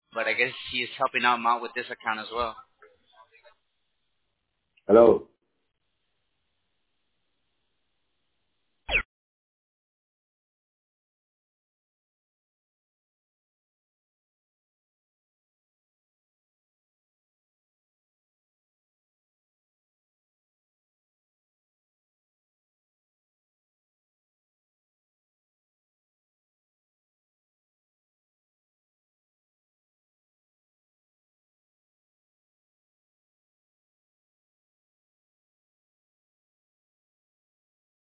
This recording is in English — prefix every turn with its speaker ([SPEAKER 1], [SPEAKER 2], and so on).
[SPEAKER 1] but I guess he is helping out with this account as well.
[SPEAKER 2] Hello.